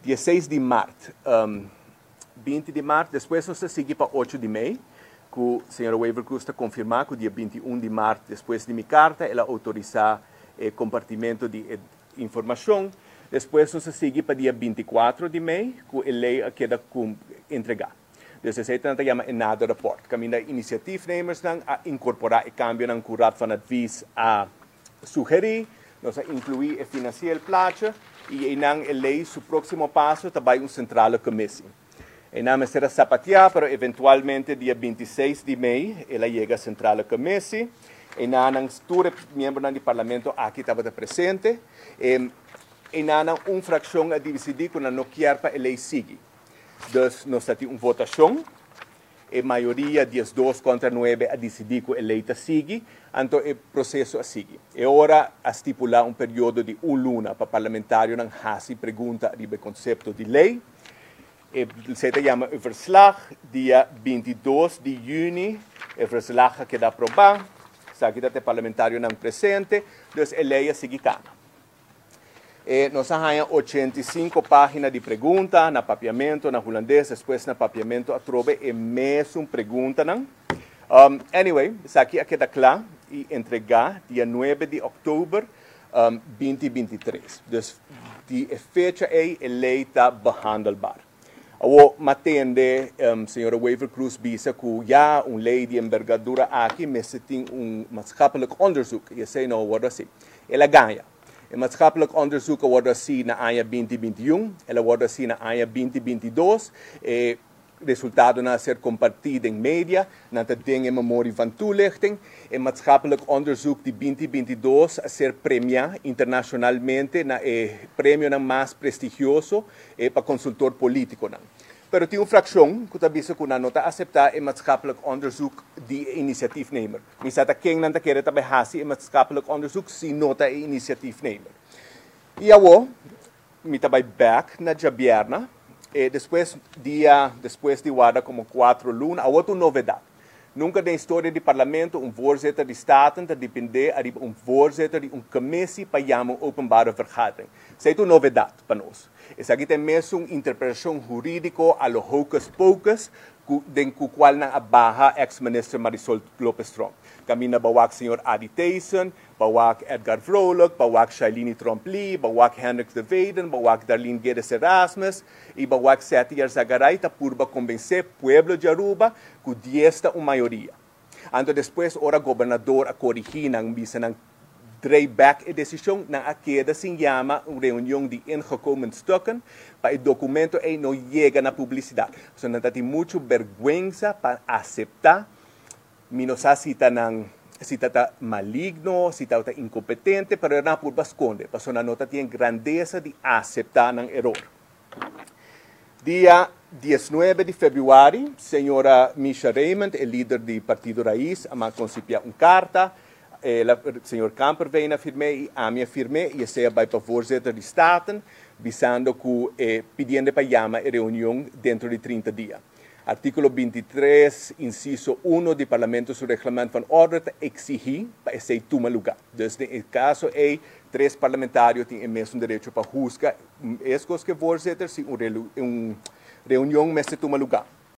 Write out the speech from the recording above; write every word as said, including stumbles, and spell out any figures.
dezesseis de março, um, vinte de março, depois nós seguimos para oito de maio, que a senhora Weaver Cruz está confirmar que o dia vinte e um de março, depois de minha carta, ela autorizar o compartimento de eh, informação. Depois nós seguimos para o dia vinte e quatro de maio, que a lei queda entregar. dezesseis tanto chama nada report. Caminho iniciativnemers a incorporar o cambio na curat van advies a sugerir, nós incluir o financiar plaatje e em a lei o próximo passo também uma central comissão. E não será sapatear, mas eventualmente dia vinte e seis de maio ela chega à central comissão. E não todos os membros do parlamento aqui estavam presentes. E não uma fração a decidir que não quer para a lei seguir. Então, nós temos uma votação, a maioria, dezesseis contra nove, a decidir que a lei sigue, então o processo sigue. E agora, a estipular um período de uma luna para o parlamentário não fazer pergunta sobre o conceito de lei. E se chama o verslag, dia vinte e dois de junho, o verslag que dá aprovado, se aqui o parlamentário não presente, então a lei sigue cana. Eh, nós temos oitenta e cinco páginas de pergunta, na papiamento, na holandês, depois na papiamento, a trove é mesmo pergunta. Não? Um, anyway, isso aqui é queda claro e entregar dia nove de outubro um, dois mil e vinte e três. Então, de fecha aí, a lei está behandelbar. Eu matende, um, senhora Weaver Cruz, disse que já uma lei de envergadura aqui, mas tem um maatschappelijk onderzoek, e sei não, o assim. Ela ganha. O maatschappelijk onderzoek wordt gezien na ano vinte e vinte e um, ela wordt gezien na ano vinte e vinte e dois, e resultado na ser compartido em mídia, na tem em memória van toelichting. O maatschappelijk onderzoek de vinte e vinte e dois a ser premiado internacionalmente na eh, prêmio na mais prestigioso eh, para consultor político. Não. Pero tem uma fração que está dizendo que não está aceitar o maatschappelijk onderzoek de initiatiefnemer. Mas até quem não quer também fazer o maatschappelijk onderzoek se nota o initiatiefnemer. E eu, me também back na Jabierna, e depois dia depois de guarda como quatro lunas, há outra novidade. Nunca na história do parlamento um voorzitter de staten está depender de um voorzitter de uma commissie para chamar openbare vergadering. Isso é uma novidade para nós. Isso aqui tem mesmo uma interpretação jurídica a lo hocus pocus, den ku qual na abaha ex-minister Marisol Lopez-Tromp. Kamina bawak senhor Adi Thijssen, bawak Edgar Vrolijk, bawak Shailene Tromp-Lee, bawak Hendrik de Weyden, bawak Darlene Guedes Erasmus, e bawak Setier Zagaray, tapurba convencer pueblo de Aruba que diesta uma maioria. Então depois, ora governador a corrigir ng bisa ng drayback a decisão na queda se chama uma reunião de ingekomen stukken para o documento e não chega na publicidade. So, não tem muito vergüenza para aceitar, não sei se está maligno, se está incompetente, mas não por esconder, porque a nota tem grandeza de aceitar um erro. Dia dezenove de fevereiro, senhora Misha Raymond, o líder do Partido Raiz, a concipia uma carta. O senhor Camper veio a firmar e a minha firmei e esse vai para o voorzitter de Staten, visando que eh, pedindo para chamar a reunião dentro de trinta dias. Artículo vinte e três, inciso um do Parlamento sobre o Reglamento van Orde exigir para esse tomar lugar. Então, no caso, é três parlamentários têm o mesmo direito para buscar esses que voorzitter se uma reunião nesse tomar lugar.